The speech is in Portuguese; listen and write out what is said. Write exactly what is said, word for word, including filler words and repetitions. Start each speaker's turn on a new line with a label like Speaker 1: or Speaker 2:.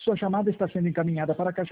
Speaker 1: Sua chamada está sendo encaminhada para a caixa